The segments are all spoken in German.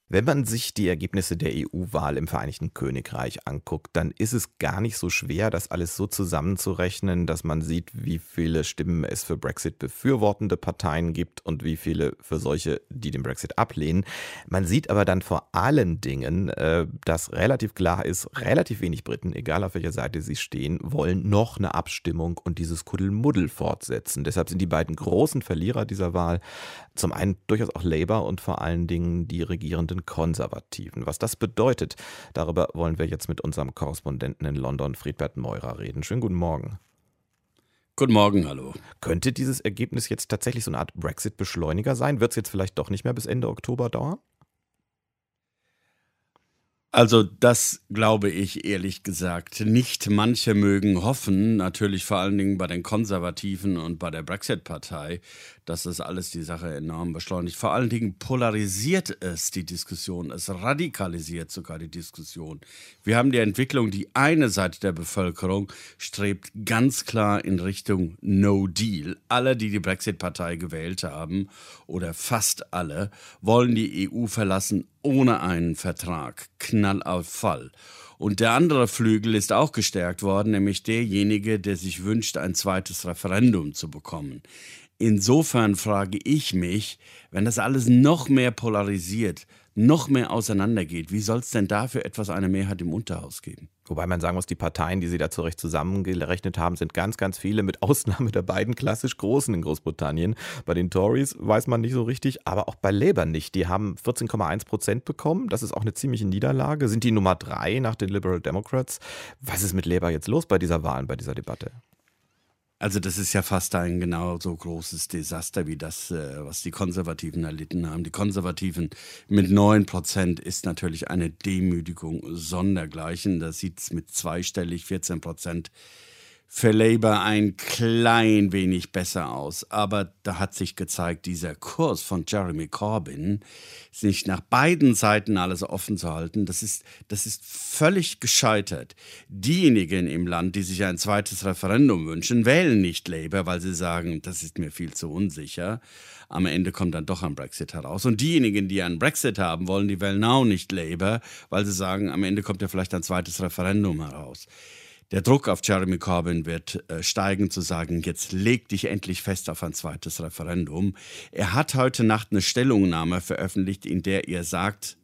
Wenn man sich die Ergebnisse der EU-Wahl im Vereinigten Königreich anguckt, dann ist es gar nicht so schwer, das alles so zusammenzurechnen, dass man sieht, wie viele Stimmen es für Brexit befürwortende Parteien gibt und wie viele für solche, die den Brexit ablehnen. Man sieht aber dann vor allen Dingen, dass relativ klar ist, relativ wenig Briten, egal auf welcher Seite sie stehen, wollen noch eine Abstimmung und dieses Kuddelmuddel fortsetzen. Deshalb sind die beiden großen Verlierer dieser Wahl zum einen durchaus auch Labour und vor allen Dingen die regierenden Konservativen. Was das bedeutet, darüber wollen wir jetzt mit unserem Korrespondenten in London, Friedbert Meurer, reden. Schönen guten Morgen. Guten Morgen, hallo. Könnte dieses Ergebnis jetzt tatsächlich so eine Art Brexit-Beschleuniger sein? Wird es jetzt vielleicht doch nicht mehr bis Ende Oktober dauern? Also das glaube ich ehrlich gesagt nicht. Manche mögen hoffen, natürlich vor allen Dingen bei den Konservativen und bei der Brexit-Partei, dass das alles die Sache enorm beschleunigt. Vor allen Dingen polarisiert es die Diskussion, es radikalisiert sogar die Diskussion. Wir haben die Entwicklung, die eine Seite der Bevölkerung strebt ganz klar in Richtung No Deal. Alle, die die Brexit-Partei gewählt haben, oder fast alle, wollen die EU verlassen ohne einen Vertrag. Knall auf Fall. Und der andere Flügel ist auch gestärkt worden, nämlich derjenige, der sich wünscht, ein zweites Referendum zu bekommen. Insofern frage ich mich, wenn das alles noch mehr polarisiert, noch mehr auseinandergeht, wie soll es denn dafür etwas eine Mehrheit im Unterhaus geben? Wobei man sagen muss, die Parteien, die sie da zurecht zusammengerechnet haben, sind ganz, ganz viele, mit Ausnahme der beiden klassisch Großen in Großbritannien. Bei den Tories weiß man nicht so richtig, aber auch bei Labour nicht. Die haben 14,1% bekommen. Das ist auch eine ziemliche Niederlage. Sind die Nummer 3 nach den Liberal Democrats. Was ist mit Labour jetzt los bei dieser Wahl, bei dieser Debatte? Also das ist ja fast ein genauso großes Desaster wie das, was die Konservativen erlitten haben. Die Konservativen mit 9% ist natürlich eine Demütigung sondergleichen. Da sieht es mit zweistellig 14% für Labour ein klein wenig besser aus. Aber da hat sich gezeigt, dieser Kurs von Jeremy Corbyn, sich nach beiden Seiten alles offen zu halten, das ist völlig gescheitert. Diejenigen im Land, die sich ein zweites Referendum wünschen, wählen nicht Labour, weil sie sagen, das ist mir viel zu unsicher. Am Ende kommt dann doch ein Brexit heraus. Und diejenigen, die einen Brexit haben wollen, die wählen auch nicht Labour, weil sie sagen, am Ende kommt ja vielleicht ein zweites Referendum heraus. Der Druck auf Jeremy Corbyn wird steigen, zu sagen, jetzt leg dich endlich fest auf ein zweites Referendum. Er hat heute Nacht eine Stellungnahme veröffentlicht, in der er sagt,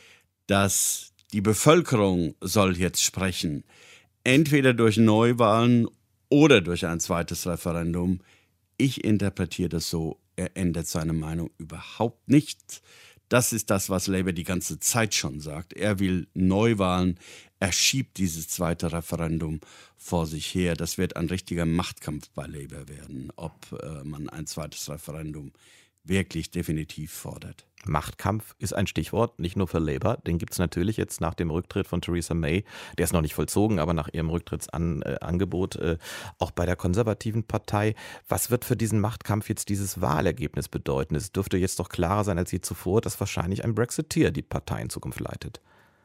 dass die Bevölkerung soll jetzt sprechen, entweder durch Neuwahlen oder durch ein zweites Referendum. Ich interpretiere das so, er ändert seine Meinung überhaupt nicht. Das ist das, was Labour die ganze Zeit schon sagt. Er will Neuwahlen, er schiebt dieses zweite Referendum vor sich her. Das wird ein richtiger Machtkampf bei Labour werden, ob man ein zweites Referendum wirklich definitiv fordert. Machtkampf ist ein Stichwort, nicht nur für Labour. Den gibt es natürlich jetzt nach dem Rücktritt von Theresa May. Der ist noch nicht vollzogen, aber nach ihrem Rücktrittsangebot auch bei der konservativen Partei. Was wird für diesen Machtkampf jetzt dieses Wahlergebnis bedeuten? Es dürfte jetzt doch klarer sein als je zuvor, dass wahrscheinlich ein Brexiteer die Partei in Zukunft leitet.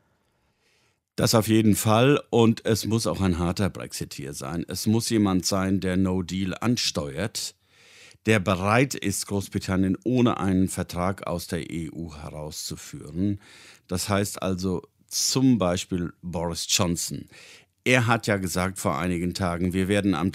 Das auf jeden Fall, und es muss auch ein harter Brexiteer sein. Es muss jemand sein, der No Deal ansteuert, der bereit ist, Großbritannien ohne einen Vertrag aus der EU herauszuführen. Das heißt also zum Beispiel Boris Johnson. Er hat ja gesagt vor einigen Tagen, wir werden am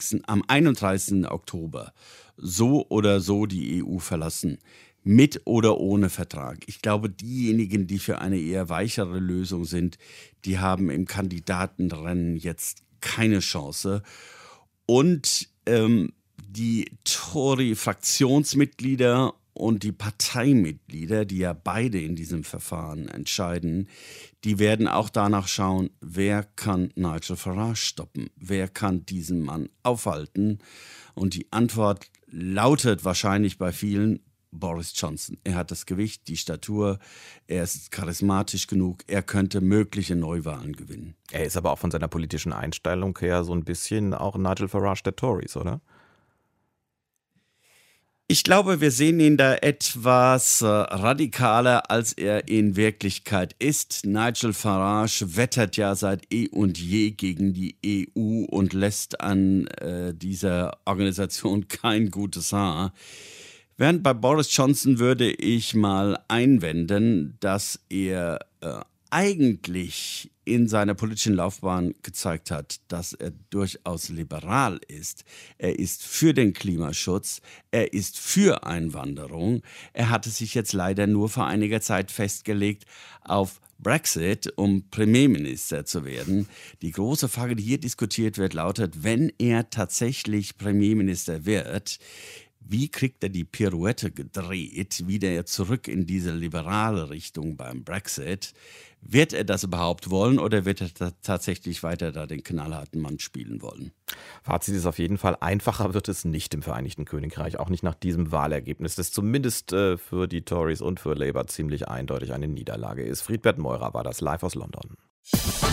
31. Oktober so oder so die EU verlassen. Mit oder ohne Vertrag. Ich glaube, diejenigen, die für eine eher weichere Lösung sind, die haben im Kandidatenrennen jetzt keine Chance. Und die Tory-Fraktionsmitglieder und die Parteimitglieder, die ja beide in diesem Verfahren entscheiden, die werden auch danach schauen, wer kann Nigel Farage stoppen? Wer kann diesen Mann aufhalten? Und die Antwort lautet wahrscheinlich bei vielen Boris Johnson. Er hat das Gewicht, die Statur, er ist charismatisch genug, er könnte mögliche Neuwahlen gewinnen. Er ist aber auch von seiner politischen Einstellung her so ein bisschen auch Nigel Farage der Tories, oder? Ich glaube, wir sehen ihn da etwas radikaler, als er in Wirklichkeit ist. Nigel Farage wettert ja seit eh und je gegen die EU und lässt an dieser Organisation kein gutes Haar. Während bei Boris Johnson würde ich mal einwenden, dass er eigentlich in seiner politischen Laufbahn gezeigt hat, dass er durchaus liberal ist. Er ist für den Klimaschutz, er ist für Einwanderung. Er hatte sich jetzt leider nur vor einiger Zeit festgelegt auf Brexit, um Premierminister zu werden. Die große Frage, die hier diskutiert wird, lautet, wenn er tatsächlich Premierminister wird, wie kriegt er die Pirouette gedreht, wieder zurück in diese liberale Richtung beim Brexit? Wird er das überhaupt wollen oder wird er tatsächlich weiter da den knallharten Mann spielen wollen? Fazit ist auf jeden Fall, einfacher wird es nicht im Vereinigten Königreich, auch nicht nach diesem Wahlergebnis, das zumindest für die Tories und für Labour ziemlich eindeutig eine Niederlage ist. Friedbert Meurer war das live aus London.